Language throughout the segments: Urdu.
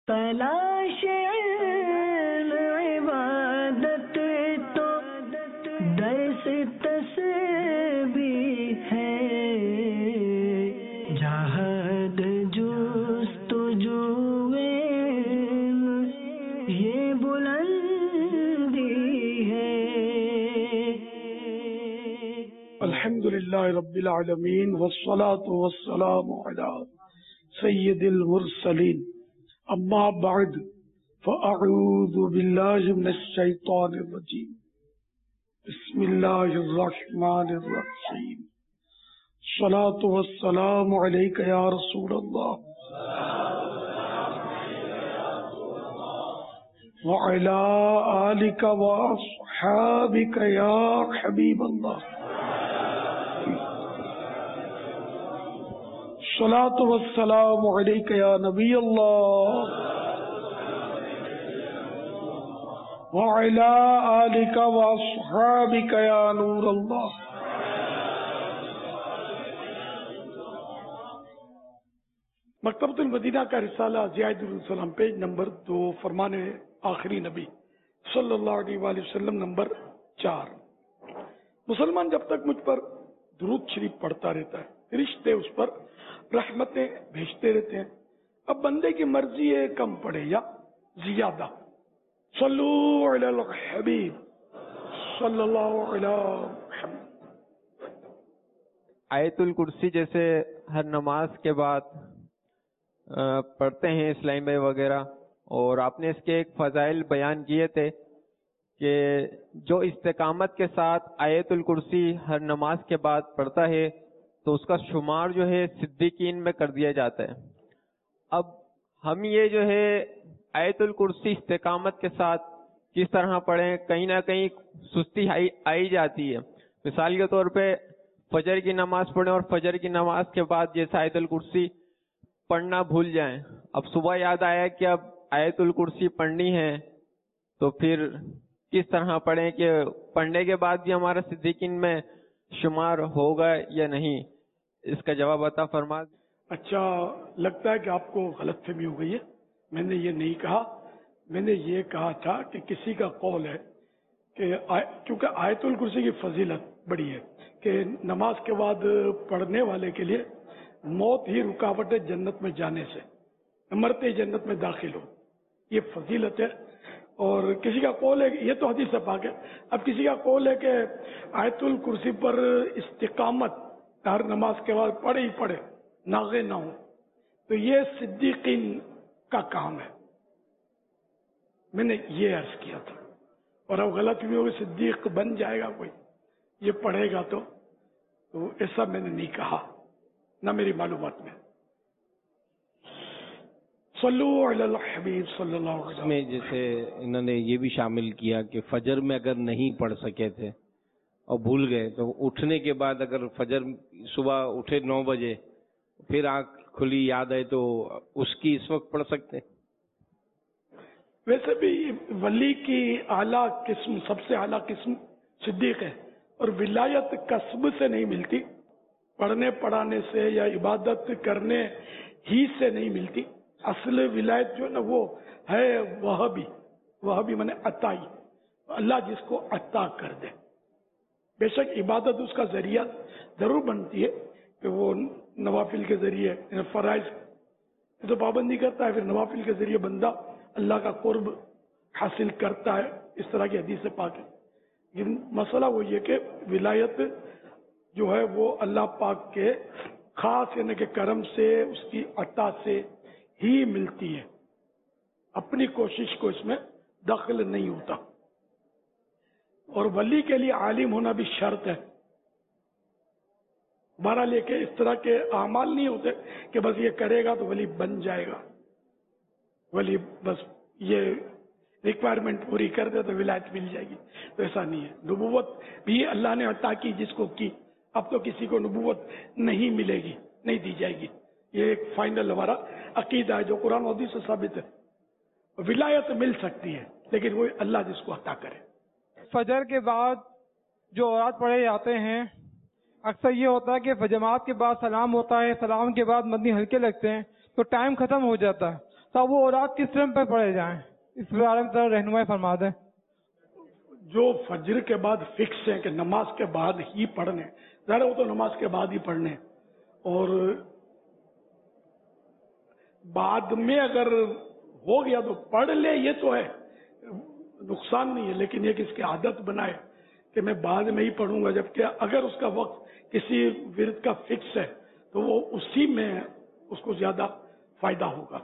تلاش علم عبادت تو درس تسبیح ہے، جہاد جستجو علم یہ بلندی ہے۔ الحمد للہ رب العالمین والصلاة والسلام علی سید المرسلین، اما بعد فاعوذ باللہ من الشیطان الرجیم، بسم اللہ الرحمن الرحیم، الصلاة والسلام علیک یا رسول اللہ وعلی آلک واصحابک یا حبیب اللہ، الصلاة والسلام علیک یا نبی اللہ وعلی آلک واصحابک یا نور اللہ۔ مکتبۃ المدینہ کا رسالہ زیاد السلام پیج نمبر 2، فرمان آخری نبی صلی اللہ علیہ وآلہ وسلم نمبر 4۔ مسلمان جب تک مجھ پر درود شریف پڑھتا رہتا ہے، فرشتے اس پر رحمتیں بھیجتے رہتے ہیں۔ اب بندے کی مرضی ہے کم پڑھے یا زیادہ۔ صلو علی الحبیب صلی اللہ علی محمد۔ آیت الکرسی جیسے ہر نماز کے بعد پڑھتے ہیں اسلام بھائی وغیرہ، اور آپ نے اس کے ایک فضائل بیان کیے تھے کہ جو استقامت کے ساتھ آیت الکرسی ہر نماز کے بعد پڑھتا ہے تو اس کا شمار جو ہے صدیقین میں کر دیا جاتا ہے۔ اب ہم یہ جو ہے آیت الکرسی استقامت کے ساتھ کس طرح پڑھیں؟ کہیں نہ کہیں سستی آئی جاتی ہے۔ مثال کے طور پہ فجر کی نماز پڑھیں اور فجر کی نماز کے بعد جیسے آیت الکرسی پڑھنا بھول جائیں، اب صبح یاد آیا کہ اب آیت الکرسی پڑھنی ہے تو پھر کس طرح پڑھیں کہ پڑھنے کے بعد بھی ہمارا صدیقین میں شمار ہوگا یا نہیں؟ اس کا جواب عطا فرما۔ اچھا، لگتا ہے کہ آپ کو غلط فہمی ہو گئی ہے۔ میں نے یہ نہیں کہا، میں نے یہ کہا تھا کہ کسی کا قول ہے کہ کیونکہ آیت الکرسی کی فضیلت بڑی ہے کہ نماز کے بعد پڑھنے والے کے لیے موت ہی رکاوٹ ہے جنت میں جانے سے، مرتے ہی جنت میں داخل ہو، یہ فضیلت ہے۔ اور کسی کا قول ہے، یہ تو حدیث پاک ہے، اب کسی کا قول ہے کہ آیت الکرسی پر استقامت ہر نماز کے بعد پڑھے ہی پڑھے، ناغے نہ ہو، تو یہ صدیقین کا کام ہے۔ میں نے یہ عرض کیا تھا، اور اب غلط بھی ہوگی، صدیق بن جائے گا کوئی یہ پڑھے گا تو ایسا میں نے نہیں کہا، نہ میری معلومات میں۔ صلو علی الحبیب صلی اللہ علیہ وسلم۔ میں جیسے انہوں نے یہ بھی شامل کیا کہ فجر میں اگر نہیں پڑھ سکے تھے اور بھول گئے تو اٹھنے کے بعد اگر فجر صبح اٹھے 9 بجے پھر آنکھ کھلی یاد آئے تو اس کی اس وقت پڑھ سکتے ہیں۔ ویسے بھی ولی کی اعلیٰ قسم، سب سے اعلیٰ قسم صدیق ہے، اور ولایت کسب سے نہیں ملتی، پڑھنے پڑھانے سے یا عبادت کرنے ہی سے نہیں ملتی۔ اصل ولایت جو ہے نا وہ ہے وہابی مانے عطائی، اللہ جس کو عطا کر دے۔ بے شک عبادت اس کا ذریعہ ضرور بنتی ہے کہ وہ نوافل کے ذریعے، فرائض تو پابندی کرتا ہے، پھر نوافل کے ذریعے بندہ اللہ کا قرب حاصل کرتا ہے، اس طرح کی حدیث پاک ہے۔ لیکن مسئلہ وہ یہ کہ ولایت جو ہے وہ اللہ پاک کے خاص یعنی کہ کرم سے، اس کی عطا سے ہی ملتی ہے، اپنی کوشش کو اس میں دخل نہیں ہوتا۔ اور ولی کے لیے عالم ہونا بھی شرط ہے۔ بہرحال یہ کہ اس طرح کے اعمال نہیں ہوتے کہ بس یہ کرے گا تو ولی بن جائے گا، ولی بس یہ ریکوائرمنٹ پوری کر دے تو ولایت مل جائے گی، تو ایسا نہیں ہے۔ نبوت بھی اللہ نے عطا کی جس کو کی، اب تو کسی کو نبوت نہیں ملے گی، نہیں دی جائے گی، یہ ایک فائنل ہمارا عقیدہ ہے جو قرآن و حدیث سے ثابت ہے۔ ولایت مل سکتی ہے لیکن وہ اللہ جس کو عطا کرے۔ فجر کے بعد جو اورات پڑھے جاتے ہیں اکثر یہ ہوتا ہے کہ جماعت کے بعد سلام ہوتا ہے، سلام کے بعد مدنی ہلکے لگتے ہیں تو ٹائم ختم ہو جاتا ہے، تو وہ اوراد کس ٹائم پر پڑھے جائیں، اس بارے میں ذرا رہنمائی فرما دیں۔ جو فجر کے بعد فکس ہے کہ نماز کے بعد ہی پڑھنے، ظاہر ہے وہ تو نماز کے بعد ہی پڑھنے، اور بعد میں اگر ہو گیا تو پڑھ لے، یہ تو ہے، نقصان نہیں ہے، لیکن یہ کہ اس کی عادت بنائے کہ میں بعد میں ہی پڑھوں گا، جبکہ اگر اس کا وقت کسی ورد کا فکس ہے تو وہ اسی میں اس کو زیادہ فائدہ ہوگا۔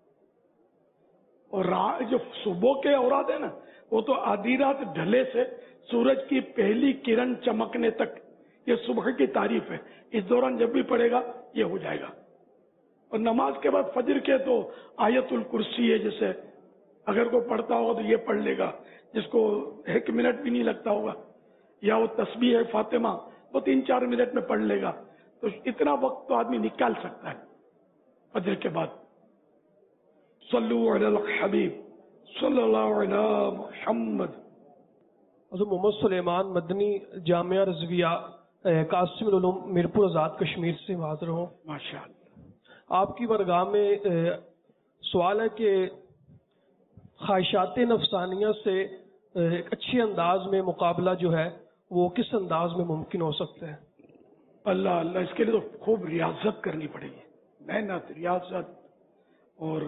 اور جو صبح کے اوراد ہے نا، وہ تو آدھی رات ڈھلے سے سورج کی پہلی کرن چمکنے تک، یہ صبح کی تعریف ہے، اس دوران جب بھی پڑھے گا یہ ہو جائے گا۔ اور نماز کے بعد فجر کے تو آیت الکرسی ہے، جیسے اگر کوئی پڑھتا ہوگا تو یہ پڑھ لے گا، جس کو 1 منٹ بھی نہیں لگتا ہوگا، یا وہ تسبیح فاطمہ وہ 3-4 منٹ میں پڑھ لے گا، تو اتنا وقت تو آدمی نکال سکتا ہے فجر کے بعد۔ صلو علی الحبیب صلی اللہ علی محمد۔ حضرت محمد سلیمان مدنی جامعہ رضویہ قاسم العلوم میرپور آزاد کشمیر سے حاضر ہوں۔ ماشاء اللہ۔ آپ کی برگاہ میں سوال ہے کہ خواہشات نفسانیہ سے ایک اچھے انداز میں مقابلہ جو ہے وہ کس انداز میں ممکن ہو سکتا ہے؟ اللہ اللہ، اس کے لیے تو خوب ریاضت کرنی پڑے گی، محنت، ریاضت، اور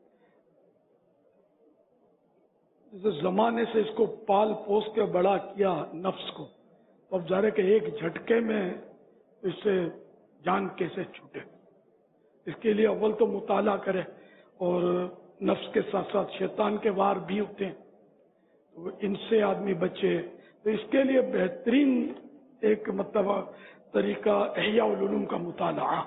زمانے سے اس کو پال پوس کے بڑا کیا نفس کو، اب ظاہر ہے کہ ایک جھٹکے میں اس سے جان کیسے چھوٹے۔ اس کے لیے اول تو مطالعہ کرے، اور نفس کے ساتھ ساتھ شیطان کے وار بھی ہوتے ہیں، تو ان سے آدمی بچے۔ تو اس کے لیے بہترین ایک طریقہ احیاء العلوم کا مطالعہ۔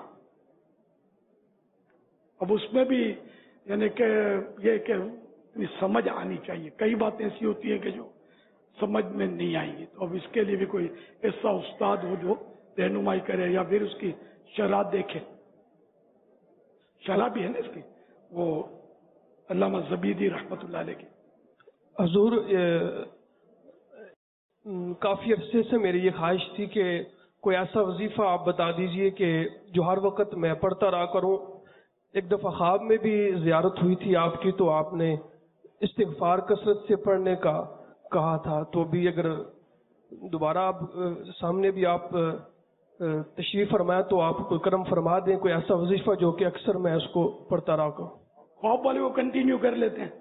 اب اس میں بھی یعنی کہ یہ کہ سمجھ آنی چاہیے، کئی باتیں ایسی ہوتی ہیں کہ جو سمجھ میں نہیں آئیں گی، تو اب اس کے لیے بھی کوئی ایسا استاد ہو جو رہنمائی کرے، یا پھر اس کی شرح دیکھے۔ شرح بھی ہے نا اس کی، وہ علامہ زبیدی رحمۃ اللہ علیہ کی۔ حضور کافی عرصے سے میری یہ خواہش تھی کہ کوئی ایسا وظیفہ آپ بتا دیجئے کہ جو ہر وقت میں پڑھتا رہا کروں۔ ایک دفعہ خواب میں بھی زیارت ہوئی تھی آپ کی، تو آپ نے استغفار کثرت سے پڑھنے کا کہا تھا، تو بھی اگر دوبارہ آپ سامنے بھی آپ تشریف فرمایا تو آپ کوئی کرم فرما دیں، کوئی ایسا وظیفہ جو کہ اکثر میں اس کو پڑھتا رہا کروں۔ خواب والے کو کنٹینیو کر لیتے ہیں۔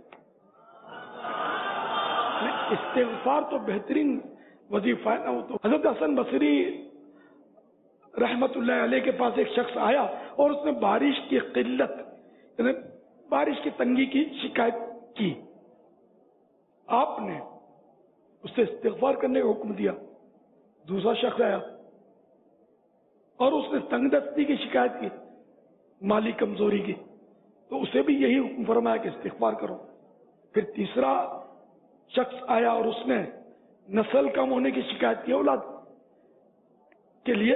استغفار تو بہترین وظیفہ ہے نا، وہ تو حضرت حسن بصری رحمت اللہ علیہ کے پاس ایک شخص آیا اور اس نے بارش کی قلت یعنی بارش کی تنگی کی شکایت کی، آپ نے اس سے استغفار کرنے کا حکم دیا۔ دوسرا شخص آیا اور اس نے تنگ دستی کی شکایت کی، مالی کمزوری کی، تو اسے بھی یہی حکم فرمایا کہ استغفار کرو۔ پھر تیسرا شخص آیا اور اس نے نسل کم ہونے کی شکایت کی اولاد کے لیے،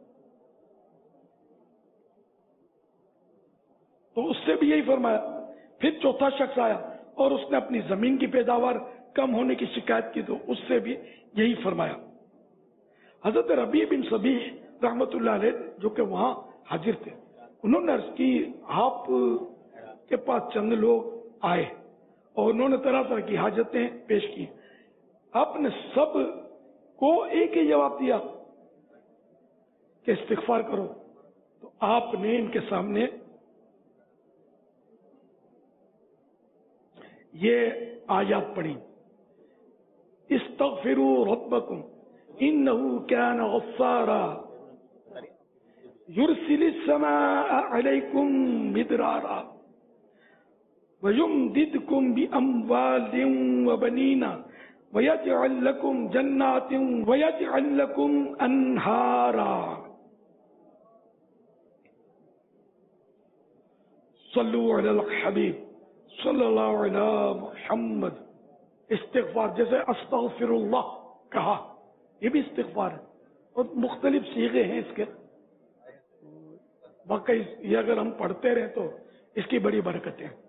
تو اس سے بھی یہی فرمایا۔ پھر چوتھا شخص آیا اور اس نے اپنی زمین کی پیداوار کم ہونے کی شکایت کی، تو اس سے بھی یہی فرمایا۔ حضرت ربیع بن صبیح رحمت اللہ علیہ جو کہ وہاں حاضر تھے، انہوں نے عرض کی آپ کے پاس چند لوگ آئے اور انہوں نے طرح طرح کی حاجتیں پیش کی، آپ نے سب کو ایک ہی جواب دیا کہ استغفار کرو۔ تو آپ نے ان کے سامنے یہ آیات پڑھی، استغفروا ربکم انه كان غفارا يرسل السماء عليكم مدرارا ويمددكم بأموال وبنين ويجعل لكم جنات ويجعل لكم أنهارا صلوا على الحبيب صلی اللہ علیہ محمد۔ استغفار جیسے استغفر اللہ کہا، یہ بھی استغفار ہے، اور مختلف صیغے ہیں اس کے، واقعی یہ اگر ہم پڑھتے رہیں تو اس کی بڑی برکتیں ہیں۔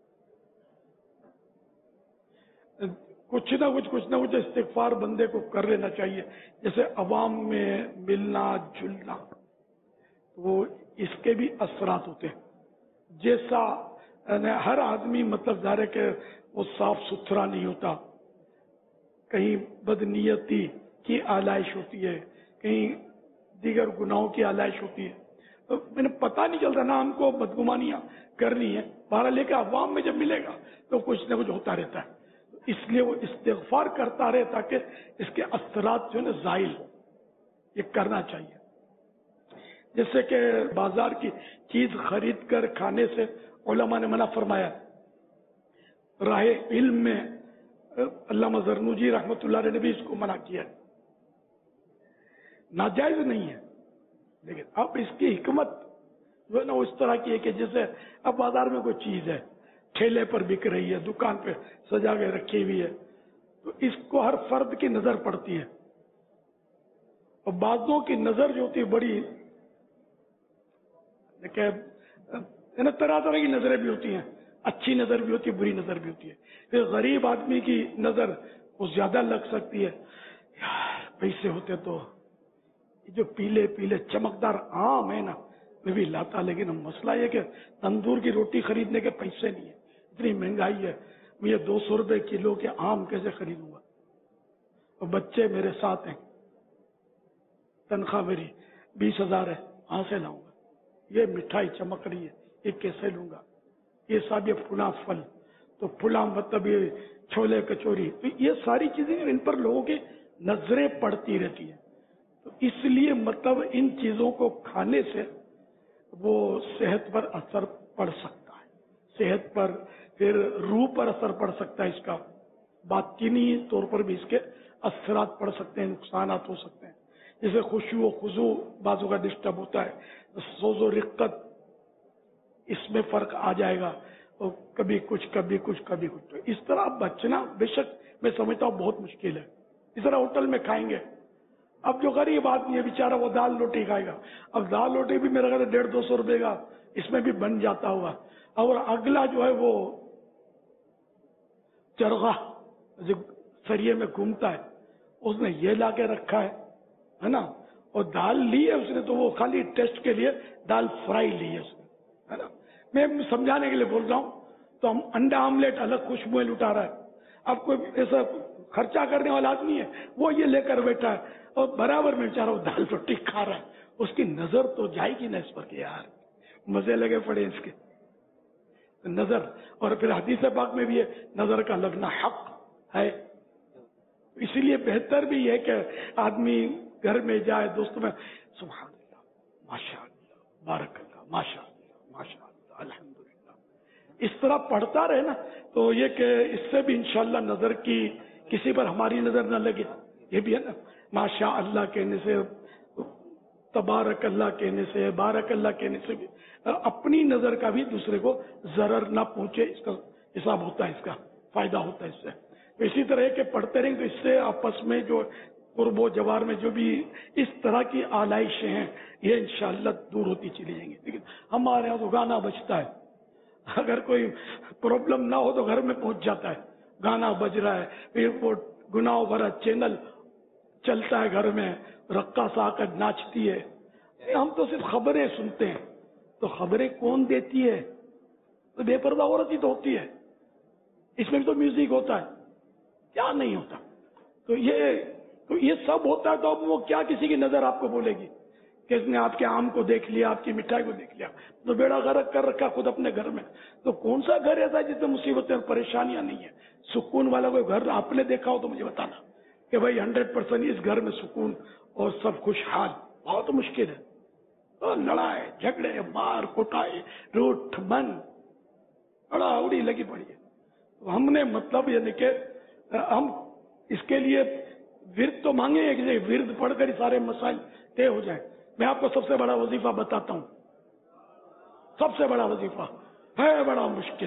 کچھ نہ کچھ استغفار بندے کو کر لینا چاہیے، جیسے عوام میں ملنا جلنا، وہ اس کے بھی اثرات ہوتے ہیں۔ جیسا ہر آدمی مطلب ظاہر ہے کہ وہ صاف ستھرا نہیں ہوتا، کہیں بدنیتی کی آلائش ہوتی ہے، کہیں دیگر گناہوں کی آلائش ہوتی ہے، تو میں نے پتہ نہیں چلتا نا ہم کو بدگمانیاں کرنی ہے، بہرحال لے کے عوام میں جب ملے گا تو کچھ نہ کچھ ہوتا رہتا ہے، اس لیے وہ استغفار کرتا رہے تاکہ اس کے اثرات جو ہے نا زائل ہو، یہ کرنا چاہیے۔ جیسے کہ بازار کی چیز خرید کر کھانے سے علماء نے منع فرمایا، راہ علم میں علامہ زرنوجی رحمۃ اللہ علیہ نے بھی اس کو منع کیا ہے، ناجائز نہیں ہے، لیکن اب اس کی حکمت جو ہے نا اس طرح کی ہے کہ جیسے اب بازار میں کوئی چیز ہے، ٹھیلے پر بک رہی ہے، دکان پہ سجا کے رکھی ہوئی ہے، تو اس کو ہر فرد کی نظر پڑتی ہے، اور بعضوں کی نظر جو ہوتی ہے بڑی طرح طرح کی نظریں بھی ہوتی ہیں، اچھی نظر بھی ہوتی ہے، بری نظر بھی ہوتی ہے، پھر غریب آدمی کی نظر وہ زیادہ لگ سکتی ہے، یار پیسے ہوتے تو جو پیلے پیلے چمکدار آم ہے نا میں بھی لاتا، لیکن مسئلہ یہ کہ تندور کی روٹی خریدنے کے پیسے نہیں ہے، اتنی مہنگائی ہے، میں یہ 200 روپے کلو کے آم کیسے خریدوں گا، اور بچے میرے ساتھ ہیں، تنخواہ میری 20,000 ہے، کہاں سے لاؤں گا، یہ مٹھائی چمک رہی ہے یہ کیسے لوں گا، یہ سب یہ پھلا پھل، تو پھلا مطلب یہ چھولے کچوری، تو یہ ساری چیزیں ان پر لوگوں کی نظریں پڑتی رہتی ہیں، تو اس لیے مطلب ان چیزوں کو کھانے سے وہ صحت پر اثر پڑ سکتا ہے، صحت پر، پھر روح پر اثر پڑ سکتا ہے، اس کا باطنی طور پر بھی اس کے اثرات پڑ سکتے ہیں، نقصانات ہو سکتے ہیں، جیسے خشوع و خضوع بعضوں کا ڈسٹرب ہوتا ہے، سوز و رقت اس میں فرق آ جائے گا، اور کبھی کچھ کبھی کچھ کبھی کچھ، تو اس طرح بچنا بے شک میں سمجھتا ہوں بہت مشکل ہے۔ اس طرح ہوٹل میں کھائیں گے، اب جو غریب آدمی ہے بیچارہ وہ دال روٹی کھائے گا، اب دال روٹی بھی میرا خیال ہے 150-200 روپے کا اس میں بھی بن جاتا ہوگا، اور اگلا جو ہے وہ چرغا سریے میں گھومتا ہے، اس نے یہ لا کے رکھا ہے نا، اور دال لی ہے اس نے تو وہ خالی ٹیسٹ کے لیے دال فرائی لی ہے اس نے، ہے نا، میں سمجھانے کے لیے بول رہا ہوں، تو ہم انڈا آملیٹ الگ خوشبوئیں لٹا رہا ہے، اب کوئی ایسا خرچہ کرنے والا آدمی ہے وہ یہ لے کر بیٹھا ہے اور برابر میں بیچارہ وہ دال روٹی کھا رہا ہے، اس کی نظر تو جائے گی نا اس پر کہ یار مزے لگے پڑے اس کے، نظر، اور پھر حدیث پاک میں بھی ہے نظر کا لگنا حق ہے، اسی لیے بہتر بھی ہے کہ آدمی گھر میں جائے دوستوں میں سبحان اللہ ماشاء اللہ بارک اللہ ماشاء اللہ ماشاء اللہ الحمدللہ اس طرح پڑھتا رہے نا، تو یہ کہ اس سے بھی انشاءاللہ نظر کی کسی پر ہماری نظر نہ لگے، یہ بھی ہے نا، ماشاء اللہ کہنے سے، تبارک اللہ کہنے سے، بارک اللہ کہنے سے بھی اپنی نظر کا بھی دوسرے کو ضرر نہ پہنچے، اس کا حساب ہوتا ہے، اس کا فائدہ ہوتا ہے اس سے۔ اسی طرح کہ پڑھتے رہیں تو اس سے آپس میں جو قرب و جوار میں جو بھی اس طرح کی آلائشیں ہیں یہ انشاءاللہ دور ہوتی چلی جائیں گی، لیکن ہمارے یہاں تو گانا بجتا ہے، اگر کوئی پرابلم نہ ہو تو گھر میں پہنچ جاتا ہے، گانا بج رہا ہے، پھر وہ گناہ بھرا چینل چلتا ہے گھر میں، رقاص آ کر ناچتی ہے، ہم تو صرف خبریں سنتے ہیں، تو خبریں کون دیتی ہے؟ تو بے پردہ عورت ہی تو ہوتی ہے، اس میں بھی تو میوزک ہوتا ہے، کیا نہیں ہوتا، تو یہ سب ہوتا ہے، تو اب وہ کیا کسی کی نظر آپ کو بولے گی کہ اس نے آپ کے آم کو دیکھ لیا، آپ کی مٹھائی کو دیکھ لیا، تو بیڑا غرق کر رکھا خود اپنے گھر میں، تو کون سا گھر ایسا ہے جس میں مصیبتیں اور پریشانیاں نہیں ہیں؟ سکون والا کوئی گھر آپ نے دیکھا ہو تو مجھے بتانا کہ بھائی 100% اس گھر میں سکون اور سب خوشحال، بہت مشکل ہے، تو لڑائے جھگڑے مار کٹائے روٹ من اڑا اڑی لگی پڑی ہے، تو ہم نے مطلب یعنی کہ ہم اس کے لیے ورد تو مانگے ہیں کہ ورد پڑھ کر ہی سارے مسائل طے ہو جائیں۔ میں آپ کو سب سے بڑا وظیفہ بتاتا ہوں، سب سے بڑا وظیفہ ہے بڑا مشکل،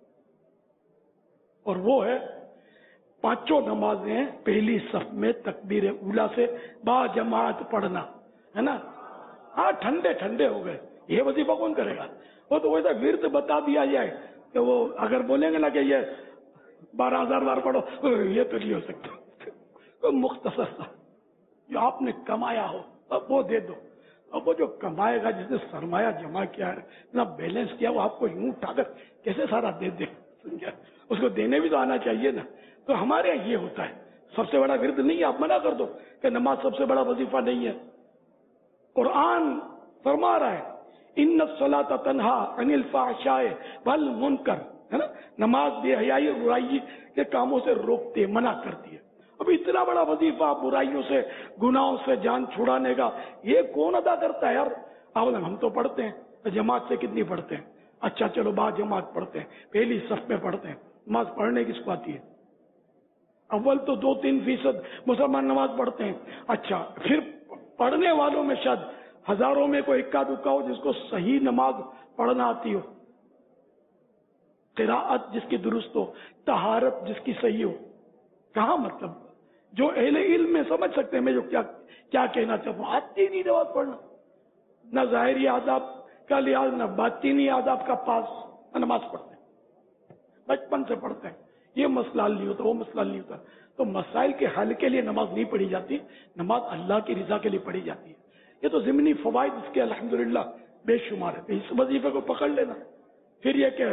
اور وہ ہے 5 نمازیں پہلی صف میں تکبیر اولیٰ سے با جماعت پڑھنا، ہے نا، ہاں ٹھنڈے ٹھنڈے ہو گئے، یہ وظیفہ کون کرے گا؟ وہ تو ویسا ورد بتا دیا جائے کہ وہ اگر بولیں گے نا کہ یہ 12,000 بار پڑھو، یہ تو نہیں ہو سکتا، مختصر سا جو آپ نے کمایا ہو وہ دے دو، اور وہ جو کمائے گا، جس نے سرمایہ جمع کیا ہے، اتنا بیلنس کیا، وہ آپ کو یوں اٹھا کر کیسے سارا دے دے؟ سمجھا؟ اس کو دینے بھی تو آنا چاہیے نا. تو ہمارے یہاں یہ ہوتا ہے، سب سے بڑا ورد نہیں ہے. آپ منع کر دو کہ نماز سب سے بڑا وظیفہ نہیں ہے. قرآن فرما رہا ہے ان الصلاۃ تنہا عن الفحشاء والمنکر، ہے نا، نماز بے حیائی اور برائی کے کاموں سے روکتی ہے، منع کرتی ہے. اب اتنا بڑا وظیفہ برائیوں سے، گناہوں سے جان چھڑانے کا، یہ کون ادا کرتا ہے یار؟ ہم تو پڑھتے ہیں، جماعت سے کتنی پڑھتے ہیں؟ اچھا چلو بعد جماعت پڑھتے ہیں، پہلی صف میں پڑھتے ہیں. نماز پڑھنے کس کو آتی ہے؟ اول تو 2-3% مسلمان نماز پڑھتے ہیں. اچھا پھر پڑھنے والوں میں شاید ہزاروں میں کوئی اکا دکا ہو جس کو صحیح نماز پڑھنا آتی ہو، قراءت جس کی درست ہو، طہارت جس کی صحیح ہو. کہاں مطلب جو اہل علم میں سمجھ سکتے ہیں میں جو کیا کہنا چاہتا ہوں. آتی نہیں نماز پڑھنا، نہ ظاہری آداب کا لحاظ، نہ باطینی آداب کا پاس، نماز پڑھتے ہیں، بچپن سے پڑھتے ہیں. یہ مسئلہ حل نہیں ہوتا، وہ مسئلہ نہیں ہوتا. تو مسائل کے حل کے لیے نماز نہیں پڑھی جاتی، نماز اللہ کی رضا کے لیے پڑھی جاتی ہے. یہ تو ضمنی فوائد اس کے الحمدللہ بے شمار ہے. اس وظیفے کو پکڑ لینا. پھر یہ کہ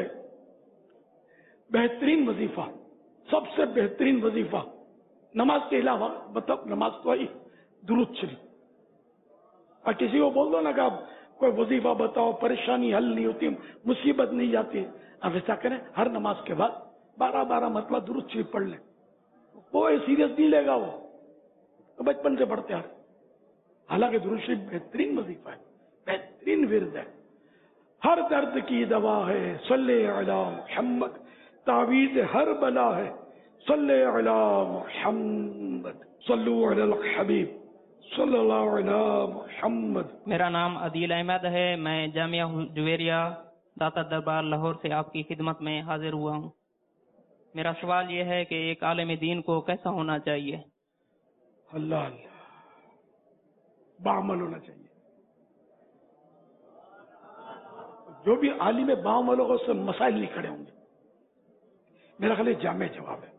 بہترین وظیفہ، سب سے بہترین وظیفہ نماز کے علاوہ، مطلب نماز تو آئی، درود شریف. اور کسی کو بول دو نا کہ آپ کوئی وظیفہ بتاؤ، پریشانی حل نہیں ہوتی، مصیبت نہیں جاتی. اب ایسا کریں ہر نماز کے بعد 12 مرتبہ درود شریف پڑھ لیں. کوئی سیریس نہیں لے گا، وہ تو بچپن سے پڑھتے ہیں. حالانکہ درود شریف بہترین وظیفہ ہے، بہترین ورد ہے، ہر درد کی دوا ہے. صلی علی محمد، تعویذ ہر بلا ہے. صلی علی محمد، صلو علی الحبیب صلی اللہ علی محمد. میرا نام عدیل احمد ہے، میں جامعہ جویریہ داتا دربار لاہور سے آپ کی خدمت میں حاضر ہوا ہوں. میرا سوال یہ ہے کہ ایک عالم دین کو کیسا ہونا چاہیے؟ اللہ بعمل ہونا چاہیے. جو بھی عالم بعمل ہوگا اس سے مسائل نہیں کھڑے ہوں گے. میرا خیال جامع جواب ہے.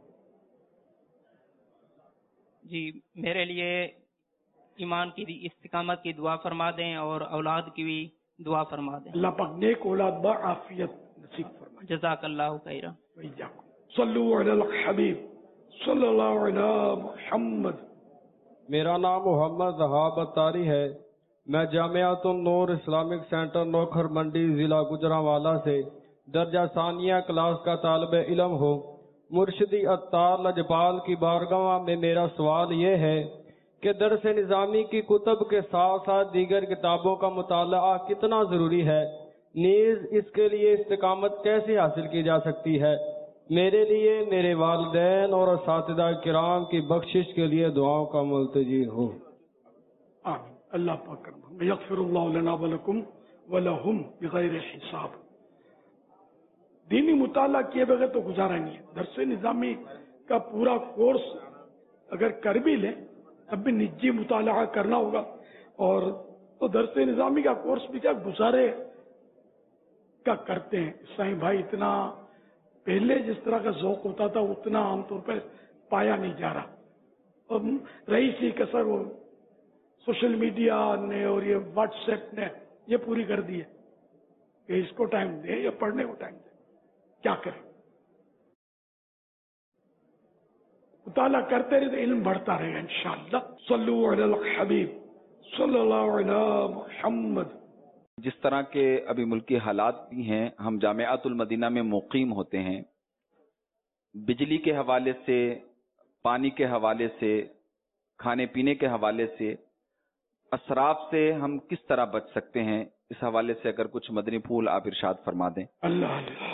جی، میرے لیے ایمان کی استقامت کی دعا فرما دیں اور اولاد کی بھی دعا فرما دیں. اللہ پاک نیک اولاد بعافیت نصیب فرمائے. جزاک اللہ خیرا. صلو علی الحبیب صلی اللہ علی محمد. میرا نام محمد ذہاب اتاری ہے. میں جامعۃ النور اسلامک سینٹر نوکھر منڈی ضلع گجرانوالہ سے درجہ ثانیہ کلاس کا طالب علم ہوں. مرشدی عطار لجپال کی بارگاہ میں میرا سوال یہ ہے کہ درس نظامی کی کتب کے ساتھ ساتھ دیگر کتابوں کا مطالعہ کتنا ضروری ہے، نیز اس کے لیے استقامت کیسے حاصل کی جا سکتی ہے؟ میرے لیے، میرے والدین اور اساتذہ کرام کی بخشش کے لیے دعاؤں کا ملتجی ہوں. آمین. اللہ پاک کرم یغفر اللہ لنا ولکم ولہم بغیر حساب. دینی مطالعہ کیے بغیر تو گزارا نہیں ہے. درس نظامی کا پورا کورس اگر کر بھی لیں تب بھی نجی مطالعہ کرنا ہوگا. اور تو درس نظامی کا کورس بھی کیا گزارے کا کرتے ہیں. سائیں بھائی اتنا پہلے جس طرح کا ذوق ہوتا تھا اتنا عام طور پر پایا نہیں جا رہا. اور رہی سی کسر وہ سوشل میڈیا نے اور یہ واٹس ایپ نے یہ پوری کر دی ہے کہ اس کو ٹائم دے یا پڑھنے کو ٹائم دے. کیا کریں؟ مطالعہ کرتے رہے تو علم بڑھتا رہے گا انشاءاللہ. صلو علی الحبیب صلی اللہ علی محمد. جس طرح کے ابھی ملکی حالات بھی ہیں، ہم جامعۃ المدینہ میں مقیم ہوتے ہیں. بجلی کے حوالے سے، پانی کے حوالے سے، کھانے پینے کے حوالے سے، اسراف سے ہم کس طرح بچ سکتے ہیں؟ اس حوالے سے اگر کچھ مدنی پھول آپ ارشاد فرما دیں. اللہ اللہ.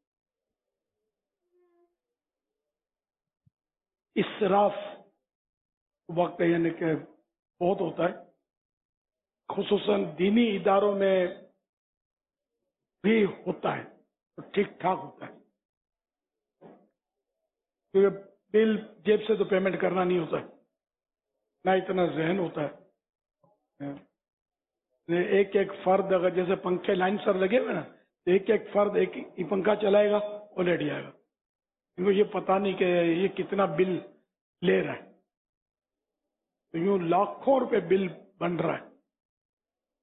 اسراف وقت یعنی کہ بہت ہوتا ہے، خصوصاً دینی اداروں میں بھی ہوتا ہے تو ٹھیک ٹھاک ہوتا ہے. کیونکہ بل جیب سے تو پیمنٹ کرنا نہیں ہوتا ہے، نہ اتنا ذہن ہوتا ہے. ایک ایک فرد اگر جیسے پنکھے لائن سر لگے ہوئے نا، ایک ایک فرد ایک ہی پنکھا چلائے گا وہ لیٹ جائے گا، کیونکہ یہ پتہ نہیں کہ یہ کتنا بل لے رہا ہے. تو یوں لاکھوں روپے بل بن رہا ہے.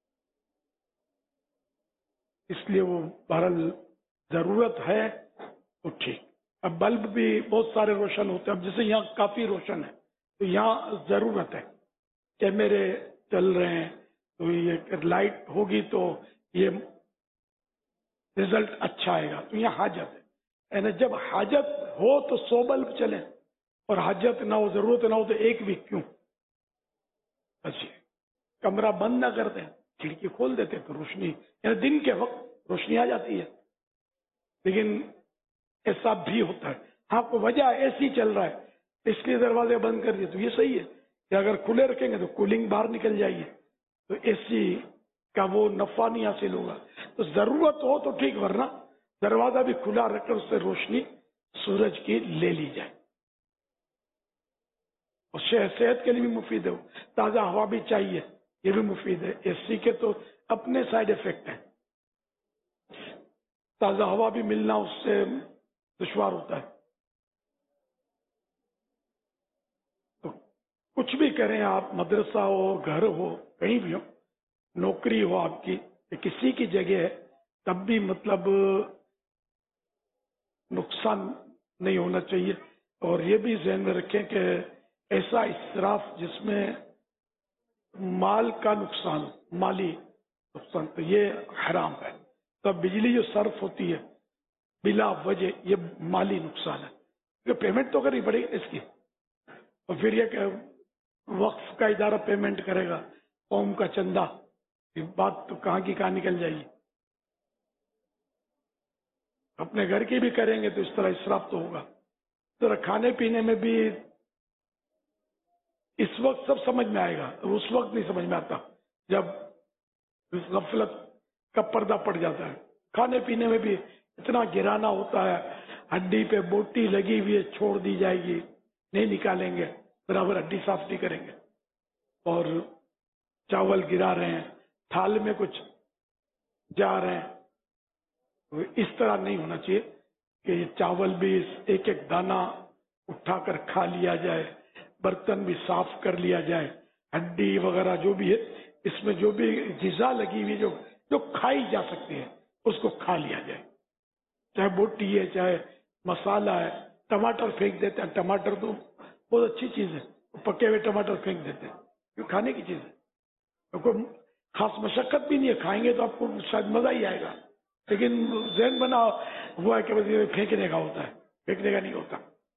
اس لیے وہ بہرحال ضرورت ہے تو ٹھیک. اب بلب بھی بہت سارے روشن ہوتے ہیں. اب جیسے یہاں کافی روشن ہے تو یہاں ضرورت ہے. کیمرے چل رہے ہیں تو یہ لائٹ ہوگی تو یہ رزلٹ اچھا آئے گا. تو یہاں حاجت ہے. یعنی جب حاجت ہو تو 100 بلب چلیں اور حاجت نہ ہو, ضرورت نہ ہو تو ایک بھی کیوں. اچھا کمرہ بند نہ کرتے ہیں, کھڑکی کھول دیتے تو روشنی, یعنی دن کے وقت روشنی آ جاتی ہے. لیکن ایسا بھی ہوتا ہے. ہاں کو وجہ ایسی چل رہا ہے اس لیے دروازے بند کر دیے تو یہ صحیح ہے کہ اگر کھلے رکھیں گے تو کولنگ باہر نکل جائے گی تو اے سی کا وہ نفع نہیں حاصل ہوگا. تو ضرورت ہو تو ٹھیک, ورنہ دروازہ بھی کھلا رکھ کر اس سے روشنی سورج کی لے لی جائے. اور صحت کے لیے بھی مفید ہے. تازہ ہوا بھی چاہیے, یہ بھی مفید ہے. اے سی کے تو اپنے سائڈ افیکٹ ہیں. تازہ ہوا بھی ملنا اس سے دشوار ہوتا ہے. تو کچھ بھی کریں آپ, مدرسہ ہو, گھر ہو, کہیں بھی ہو, نوکری ہو آپ کی, کسی کی جگہ ہے, تب بھی مطلب نقصان نہیں ہونا چاہیے. اور یہ بھی ذہن میں رکھیں کہ ایسا اسراف جس میں مال کا نقصان, مالی نقصان, تو یہ حرام ہے. تو بجلی جو صرف ہوتی ہے بلا وجہ یہ مالی نقصان ہے, کیونکہ پیمنٹ تو کرنی پڑے گی اس کی. اور پھر یہ کہ وقف کا ادارہ پیمنٹ کرے گا, قوم کا چندہ, یہ بات تو کہاں کی کہاں نکل جائے گی. اپنے گھر کی بھی کریں گے تو اس طرح اسراف تو ہوگا. تو کھانے پینے میں بھی اس وقت سب سمجھ میں آئے گا, اس وقت نہیں سمجھ میں آتا جب غفلت کا پردہ پڑ جاتا ہے. کھانے پینے میں بھی اتنا گرانا ہوتا ہے, ہڈی پہ بوٹی لگی ہوئی ہے, چھوڑ دی جائے گی, نہیں نکالیں گے, برابر ہڈی صاف نہیں کریں گے. اور چاول گرا رہے ہیں, تھال میں کچھ جا رہے ہیں, اس طرح نہیں ہونا چاہیے کہ یہ چاول بھی ایک ایک دانہ اٹھا کر کھا لیا جائے, برتن بھی صاف کر لیا جائے, ہڈی وغیرہ جو بھی ہے اس میں جو بھی غذا لگی ہوئی جو کھائی جا سکتی ہے اس کو کھا لیا جائے. چاہے بوٹی ہے, چاہے مسالہ ہے. ٹماٹر پھینک دیتے ہیں, ٹماٹر تو بہت اچھی چیز ہے, پکے ہوئے ٹماٹر پھینک دیتے ہیں, یہ کھانے کی چیز ہے. کوئی خاص مشقت بھی نہیں ہے, کھائیں گے تو آپ کو شاید مزہ ہی آئے گا. لیکن ذہن بنا ہوا ہے کہ بس یہ پھینکنے کا ہوتا ہے, پھینکنے کا نہیں ہوتا.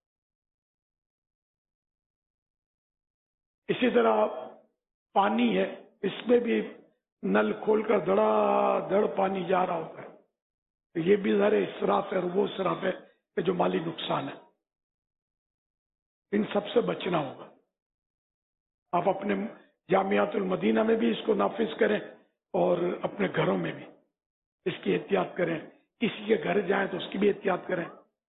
اسی طرح پانی ہے, اس میں بھی نل کھول کر دڑا دڑ پانی جا رہا ہوتا ہے, تو یہ بھی ذرا اسراف ہے, اور وہ اسراف ہے کہ جو مالی نقصان ہے. ان سب سے بچنا ہوگا. آپ اپنے جامعات المدینہ میں بھی اس کو نافذ کریں اور اپنے گھروں میں بھی اس کی احتیاط کریں. کسی کے گھر جائیں تو اس کی بھی احتیاط کریں.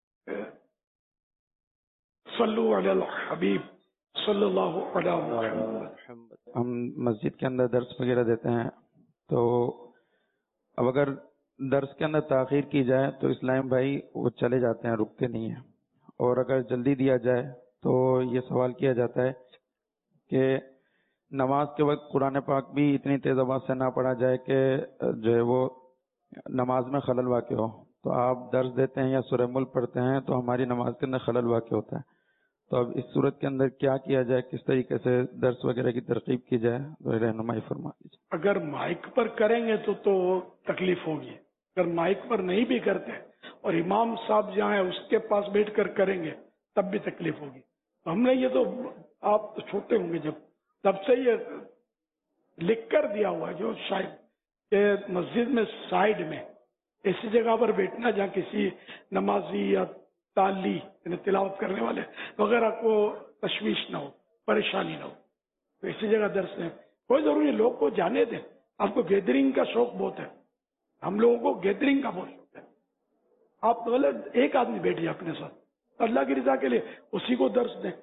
صلو علی الحبیب صلی اللہ علیہ وسلم. ہم مسجد کے اندر درس وغیرہ دیتے ہیں, تو اب اگر درس کے اندر تاخیر کی جائے تو اسلام بھائی وہ چلے جاتے ہیں, رکتے نہیں ہیں. اور اگر جلدی دیا جائے تو یہ سوال کیا جاتا ہے کہ نماز کے وقت قرآن پاک بھی اتنی تیز آواز سے نہ پڑھا جائے کہ جو ہے وہ نماز میں خلل واقع ہو. تو آپ درس دیتے ہیں یا سورہ ملک پڑھتے ہیں تو ہماری نماز کے اندر خلل واقع ہوتا ہے. تو اب اس صورت کے اندر کیا کیا جائے, کس طریقے سے درس وغیرہ کی ترغیب کی جائے, تو رہنمائی فرما دیجیے. اگر مائک پر کریں گے تو تکلیف ہوگی. اگر مائک پر نہیں بھی کرتے اور امام صاحب جہاں اس کے پاس بیٹھ کر کریں گے تب بھی تکلیف ہوگی. ہم نے یہ تو, آپ تو چھوٹے ہوں گے جب, تب سے یہ لکھ کر دیا ہوا ہے جو شاید کہ مسجد میں سائڈ میں ایسی جگہ پر بیٹھنا جہاں کسی نمازی یا تالی یعنی تلاوت کرنے والے وغیرہ کو تشویش نہ ہو, پریشانی نہ ہو, تو اسی جگہ درس دیں. کوئی ضروری لوگ کو جانے دیں. آپ کو گیدرنگ کا شوق بہت ہے, ہم لوگوں کو گیدرنگ کا بہت شوق ہے. آپ مطلب ایک آدمی بیٹھ جائے اپنے ساتھ, اللہ کی رضا کے لیے اسی کو درس دیں.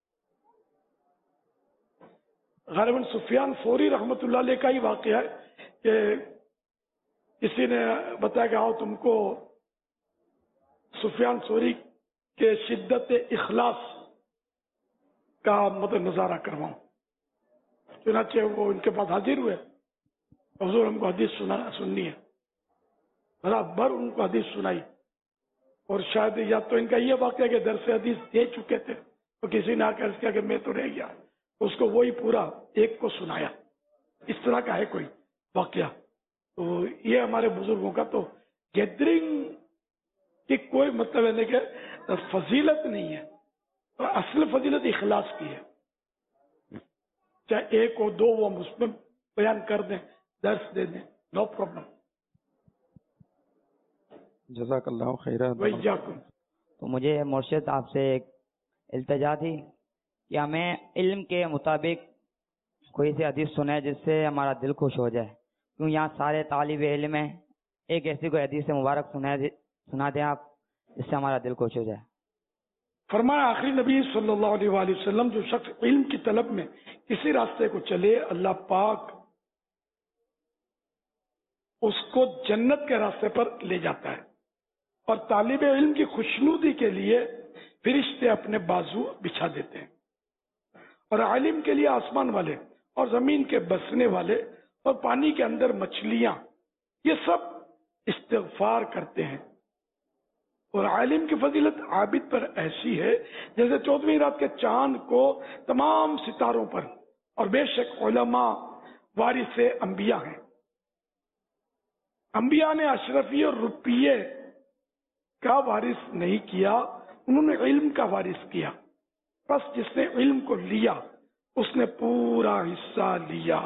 غالباً سفیان ثوری رحمۃ اللہ علیہ کا ہی واقعہ ہے کہ کسی نے بتایا کہ آؤ تم کو سفیان ثوری کے شدت اخلاص کا مطلب نظارہ کرواؤں. چنانچہ وہ ان کے پاس حاضر ہوئے, حضور ہم کو حدیث سننی ہے. बराबर उनको हदीस सुनाई। और शायद या तो इनका ये वाक्य कि दरस हदीस दे चुके थे तो किसी ने आकर किया कि मैं तो रह गया, उसको वही पूरा एक को सुनाया। इस तरह का है कोई वाक्य। तो ये हमारे बुजुर्गों का तो गैदरिंग की कोई मतलब है नहीं कि फजीलत नहीं है, तो असल फजीलत इखलास की है। चाहे एक हो दो वो उसमें बयान कर दें, दर्श दे दें, नो प्रॉब्लम। जज़ाकल्लाहु खैरा। तो मुझे मुर्शिद आपसे एक इल्तिजा थी कि हमें इल्म के मुताबिक कोई सी हदीस सुने जिससे हमारा दिल खुश हो जाए, क्यों यहाँ सारे तालिब इल्म हैं। एक ऐसी कोई हदीस मुबारक सुना दें आप जिससे हमारा दिल खुश हो जाए। फरमाया आखिरी नबी सल्लल्लाहु अलैहि वसल्लम, जो शख्स इल्म की तलब में किसी रास्ते को चले, अल्लाह पाक उसको जन्नत के रास्ते पर ले जाता है। और तालिब इल्म की खुशनुदी के लिए फरिश्ते अपने बाजू बिछा देते हैं। और आलिम के लिए आसमान वाले और जमीन के बसने वाले और पानी के अंदर मछलियां, ये सब इस्तिगफार करते हैं। और आलिम की फजीलत आबिद पर ऐसी है जैसे 14वीं रात के चांद को तमाम सितारों पर। और बेशक उलमा वारिसे अंबिया हैं। अंबिया ने अशरफी और रुपये का वारिस नहीं किया, उन्होंने इल्म का वारिस किया। बस जिसने इल्म को लिया उसने पूरा हिस्सा लिया।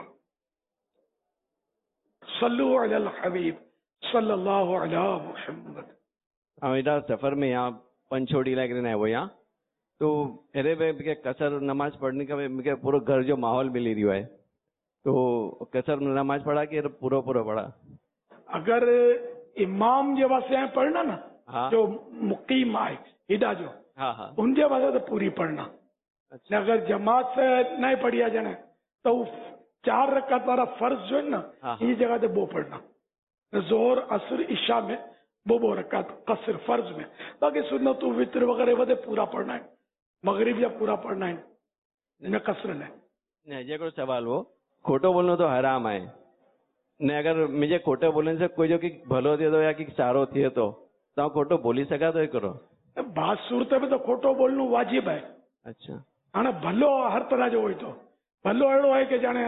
सल्लु अलल हबीब सल्लल्लाहु अलैहि मुहम्मद। इधर सफर में यहाँ पंचोड़ी लग रहे वो यहाँ तो अरे भाई कसर नमाज पढ़ने का मुझे पूरा घर जो माहौल मिली रही है, तो कसर नमाज पढ़ा कि पूरा पूरा पढ़ा। अगर इमाम जे वास्ते पढ़ना ना, हाँ। जो मुकीम आए हिडा जो, हाँ हाँ, उनके वास्ते तो पूरी पढ़ना। अच्छा। अगर जमात से नहीं पढ़िया जाने तो 4 रकात वाला फर्ज जो है ना, हाँ। इस जगह से वो पढ़ना। जोहर असर इशा में वो रकात कसर फर्ज में, बाकी सुन्नत वित्र वगैरह वो पूरा पढ़ना है। मगरिब या पूरा पढ़ना है, इनमें कसर नहीं। जे को सवाल हो खोटो बोलना तो हराम है ने, अगर मुझे खोटो बोलने से कोई जो कि भलो दे दो या कि सारो थिए तो खोटो बोली सका तो ये करो। बात सूरत में तो खोटो बोलना वाजिब है। अच्छा। हाँ, भलो हर तरह जो हो, तो भलो अड़ो है कि जाने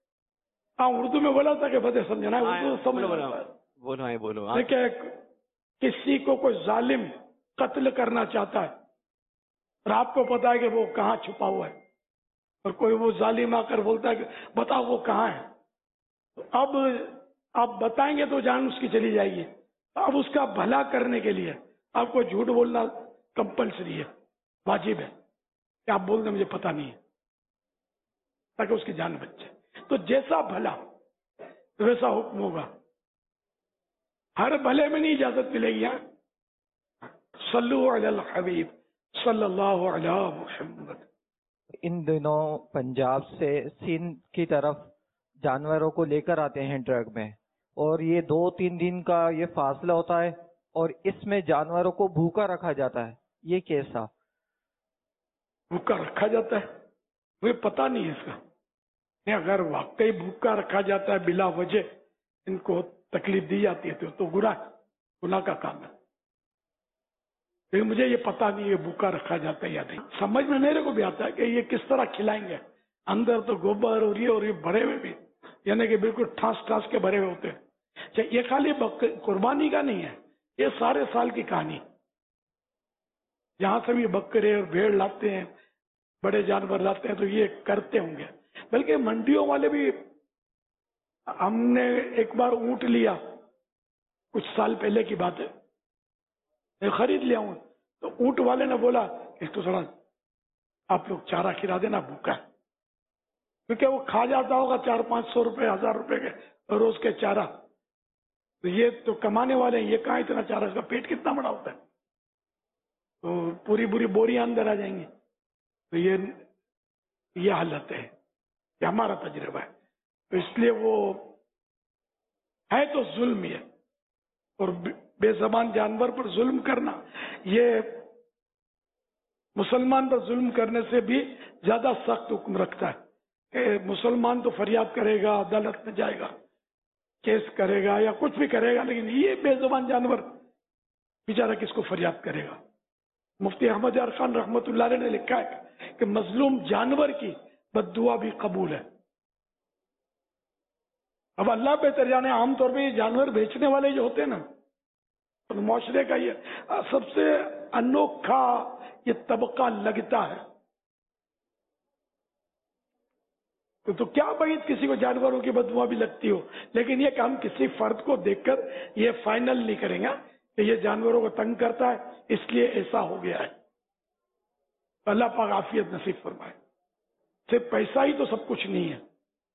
उर्दू में बोला था कि बदे समझना है, उर्दू समझ बोलो। देखिए, किसी को कोई जालिम कत्ल करना चाहता है और आपको पता है कि वो कहाँ छुपा हुआ है, और कोई वो जालिम आकर बोलता है कि बताओ वो कहाँ है, तो अब आप बताएंगे तो जान उसकी चली जाएगी। अब उसका भला करने के लिए आपको झूठ बोलना कंपलसरी है, वाजिब है कि आप बोल दें मुझे पता नहीं है, ताकि उसकी जान बच जाए। तो जैसा भला वैसा हुक्म होगा, हर भले में नहीं इजाजत मिलेगी। सल्लु अलल हबीब सल्लल्लाहु अलैहि मुहम्मद। इन दिनों पंजाब से सिंध की तरफ जानवरों को लेकर आते हैं ट्रक में, और ये 2-3 दिन का ये फासला होता है और इसमें जानवरों को भूखा रखा जाता है। ये कैसा भूखा रखा जाता है? मुझे पता नहीं है इसका। अगर वाकई भूखा रखा जाता है बिला वजह इनको तकलीफ दी जाती है तो गुनाह का काम है। लेकिन मुझे ये पता नहीं है भूखा रखा जाता है या नहीं। समझ में मेरे को भी आता है कि ये किस तरह खिलाएंगे। अंदर तो गोबर और ये भरे हुए भी, यानी कि बिल्कुल ठास के भरे हुए होते हैं। ये खाली कुर्बानी का नहीं है, ये सारे साल की कहानी। जहां से भी बकरे और भेड़ लाते हैं, बड़े जानवर लाते हैं, तो ये करते होंगे। बल्कि मंडियों वाले भी, हमने एक बार ऊंट लिया, कुछ साल पहले की बात है, मैं खरीद लिया हूं, तो ऊंट वाले ने बोला इसको थोड़ा आप लोग चारा खिला देना, भूखा है। क्योंकि वो खा जाता होगा 400-500 रुपए 1000 रुपए के रोज के चारा, तो ये तो कमाने वाले हैं, ये कहाँ इतना चारा, इसका पेट कितना बड़ा होता है, तो पूरी बोरियां अंदर आ जाएंगी। तो ये हालत है, ये हमारा तजुर्बा है। तो इसलिए वो है तो जुल्म है, और बेज़बान जानवर पर जुल्म करना, ये मुसलमान पर जुल्म करने से भी ज्यादा सख्त हुक्म रखता है कि मुसलमान तो फरियाद करेगा, अदालत में जाएगा, केस करेगा या कुछ भी करेगा, लेकिन ये बेजुबान जानवर बेचारा किसको फरियाद करेगा। मुफ्ती अहमद यार खान रहमतुल्लाह अलैह ने लिखा है कि मजलूम जानवर की बद्दुआ भी कबूल है। अब अल्लाह बेहतर जाने, आमतौर पर ये जानवर बेचने वाले जो होते हैं ना, तो मुआशरे का ये सबसे अनोखा ये तबका लगता है। तो क्या भाई किसी को जानवरों की बदबुआ भी लगती हो, लेकिन ये कि हम किसी फर्द को देखकर ये फाइनल नहीं करेंगे कि ये जानवरों को तंग करता है इसलिए ऐसा हो गया है। अल्लाह पाक आफियत नसीब फरमाए। सिर्फ पैसा ही तो सब कुछ नहीं है।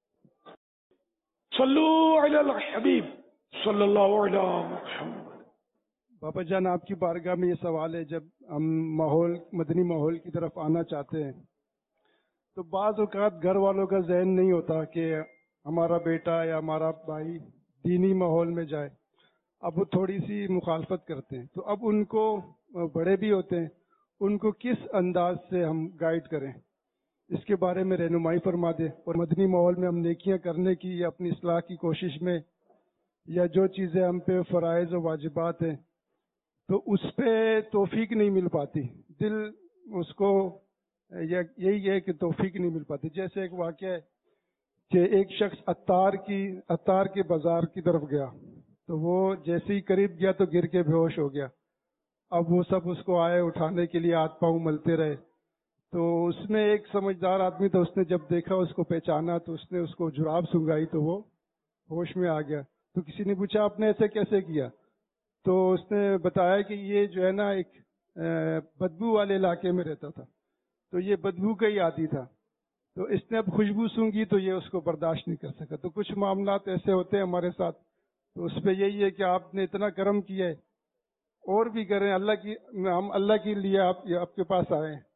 सल्लु अलल हबीब सल्लल्लाहु अलैहि मुहम्मद। बाबा जान, आपकी बारगाह में ये सवाल है, जब हम मदनी माहौल की तरफ आना चाहते हैं तो बाज़ औक़ात घर वालों का ज़हन नहीं होता कि हमारा बेटा या हमारा भाई दीनी माहौल में जाए। अब वो थोड़ी सी मुखालफत करते हैं, तो अब उनको, बड़े भी होते हैं, उनको किस अंदाज से हम गाइड करें, इसके बारे में रहनुमाई फरमा दें। और मदनी माहौल में हम नेकियां करने की या अपनी इस्लाह की कोशिश में, या जो चीज़ें हम पे फ़राइज़ और वाजिबात हैं तो उस पे तौफीक नहीं मिल पाती, दिल उसको यही है कि तौफीक नहीं मिल पाती। जैसे एक वाक़या है कि एक शख्स अत्तार के बाजार की तरफ गया, तो वो जैसे ही करीब गया तो गिर के बेहोश हो गया। अब वो सब उसको आए उठाने के लिए, हाथ पांव मलते रहे। तो उसमें एक समझदार आदमी था, उसने जब देखा, उसको पहचाना, तो उसने उसको जुराब सुंघाई तो वो होश में आ गया। तो किसी ने पूछा आपने ऐसे कैसे किया, तो उसने बताया कि ये जो है ना एक बदबू वाले इलाके में रहता था, तो ये बदबू का ही आदी था, तो इसने अब खुशबू सूंघी तो ये उसको बर्दाश्त नहीं कर सका। तो कुछ मामलात ऐसे होते हैं हमारे साथ, तो उस पर यही है कि आपने इतना करम किया है, और भी करें, हम अल्लाह के लिए आपके पास आए हैं।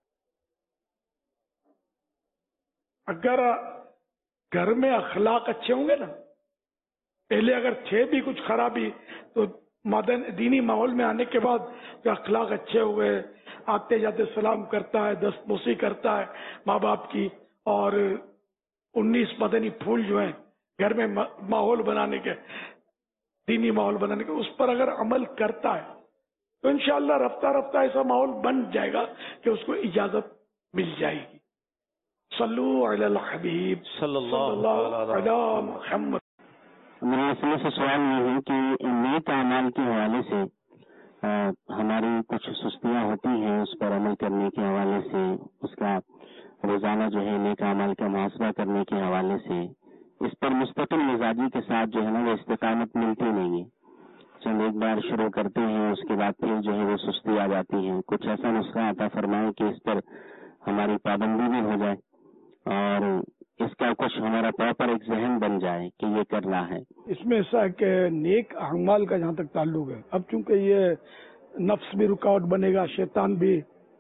अगर घर में अखलाक अच्छे होंगे ना, पहले अगर थे भी कुछ खराबी, तो दीनी माहौल में आने के बाद जो अखलाक अच्छे हुए, आते जाते सलाम करता है, दस्तबोसी करता है माँ बाप की, और 19 मदनी फूल जो हैं घर में माहौल बनाने के, दीनी माहौल बनाने के, उस पर अगर अमल करता है तो इंशाअल्लाह रफ्ता रफ्ता ऐसा माहौल बन जाएगा कि उसको इजाजत मिल जाएगी। सल्लु अलल हबीब सल्लल्लाहु अलैहि मुहम्मद। मेरे इसमें से सवाल ये है कि नेक अमाल के हवाले से हमारी कुछ सुस्तियां होती हैं, उस पर अमल करने के हवाले से, उसका रोजाना जो है नेक अमाल का मुहासबा करने के हवाले से, इस पर मुस्तकिल मिजाजी के साथ जो है ना वो इस्तिकामत मिलती नहीं है। चंद एक बार शुरू करते हैं, उसके बाद फिर जो है वो सुस्ती आ जाती है। कुछ ऐसा नुस्खा अता फरमाएं कि इस पर हमारी पाबंदी भी हो जाए और इसका कुछ हमारा प्रॉपर एक जहन बन जाए कि ये करना है। इसमें ऐसा है कि नेक अमाल का जहाँ तक ताल्लुक है, अब चूंकि ये नफ्स भी रुकावट बनेगा, शैतान भी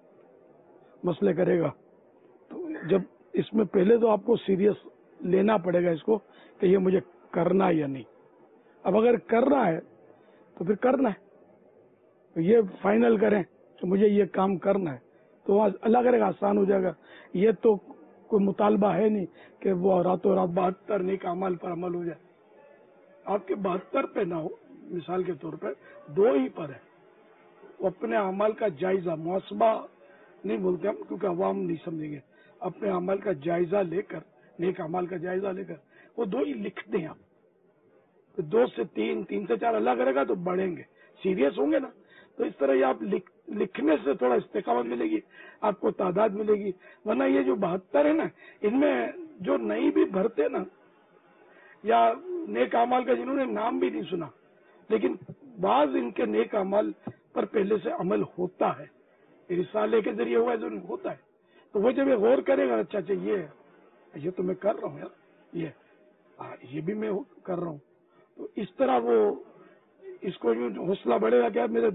मसले करेगा, तो जब इसमें पहले तो आपको सीरियस लेना पड़ेगा इसको कि ये मुझे करना है या नहीं। अब अगर करना है तो फिर करना है, तो ये फाइनल करें कि मुझे ये काम करना है, तो अल्लाह करेगा आसान हो जाएगा। ये तो कोई मुतालबा है नहीं कि वो रातों रात 72 नेक अमाल पर अमल हो जाए। आपके 72 पे ना हो, मिसाल के तौर पर 2 ही पर है। वो अपने अमल का जायजा, मुहसबा नहीं बोलते हम क्योंकि अवाम नहीं समझेंगे, अपने अमल का जायजा लेकर, नेक अमल का जायजा लेकर वो 2 ही लिखते हैं आप। तो 2 से 3, 3 से 4 अल्लाह करेगा तो बढ़ेंगे, सीरियस होंगे ना, तो इस तरह ये आप लिखने से थोड़ा इस्तेकामत मिलेगी, आपको तादाद मिलेगी। वरना ये जो 72 है ना, इनमें जो नहीं भी भरते ना, या नेक अमाल का जिन्होंने नाम भी नहीं सुना, लेकिन बाज इनके नेक अमाल पर पहले से अमल होता है, रिसाले के जरिए हुआ जो होता है, तो वो जब ये गौर करेगा, अच्छा ये तो मैं कर रहा हूँ यार, ये भी मैं कर रहा हूँ, तो इस तरह वो इसको यूं हौसला बढ़ेगा क्या, मेरे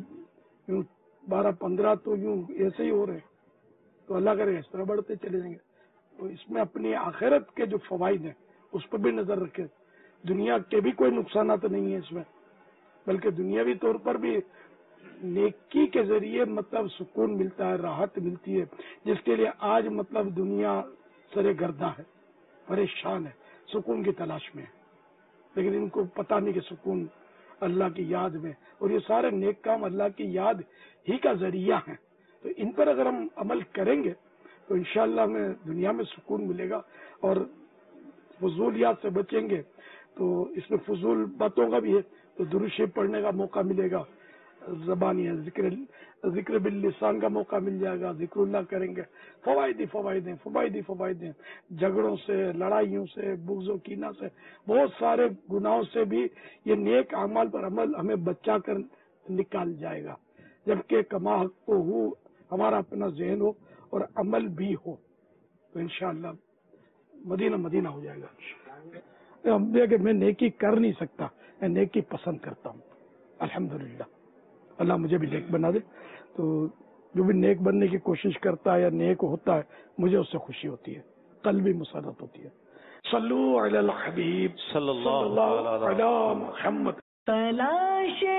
12-15 तो यूं ऐसे ही हो रहे, तो अल्लाह करेगा इस तरह बढ़ते चले जाएंगे। तो इसमें अपनी आखिरत के जो फवाइद हैं उस पर भी नजर रखे। दुनिया के भी कोई नुकसान तो नहीं है इसमें, बल्कि दुनियावी तौर पर भी नेकी के जरिए मतलब सुकून मिलता है, राहत मिलती है, जिसके लिए आज मतलब दुनिया सरे गर्दा है, परेशान है, सुकून की तलाश में है। لیکن ان کو پتہ نہیں کہ سکون اللہ کی یاد میں، اور یہ سارے نیک کام اللہ کی یاد ہی کا ذریعہ ہیں. تو ان پر اگر ہم عمل کریں گے تو انشاءاللہ ہمیں دنیا میں سکون ملے گا، اور فضولیات سے بچیں گے تو اس میں فضول باتوں کا بھی ہے تو درود شریف پڑھنے کا موقع ملے گا، زبانی ہے ذکر باللسان کا موقع مل جائے گا، ذکر اللہ کریں گے. فوائد ہیں جھگڑوں سے، لڑائیوں سے، بغض و کینہ سے، بہت سارے گناہوں سے بھی یہ نیک اعمال پر عمل ہمیں بچا کر نکال جائے گا. جبکہ کما حق تو ہو، ہمارا اپنا ذہن ہو اور عمل بھی ہو تو انشاءاللہ مدینہ مدینہ ہو جائے گا. کہ میں نیکی کر نہیں سکتا، میں نیکی پسند کرتا ہوں. الحمدللہ اللہ مجھے بھی نیک بنا دے. تو جو بھی نیک بننے کی کوشش کرتا ہے یا نیک ہوتا ہے مجھے اس سے خوشی ہوتی ہے، قلبی مسرت ہوتی ہے. صلو علی الحبیب صلی اللہ علی محمد. تلاش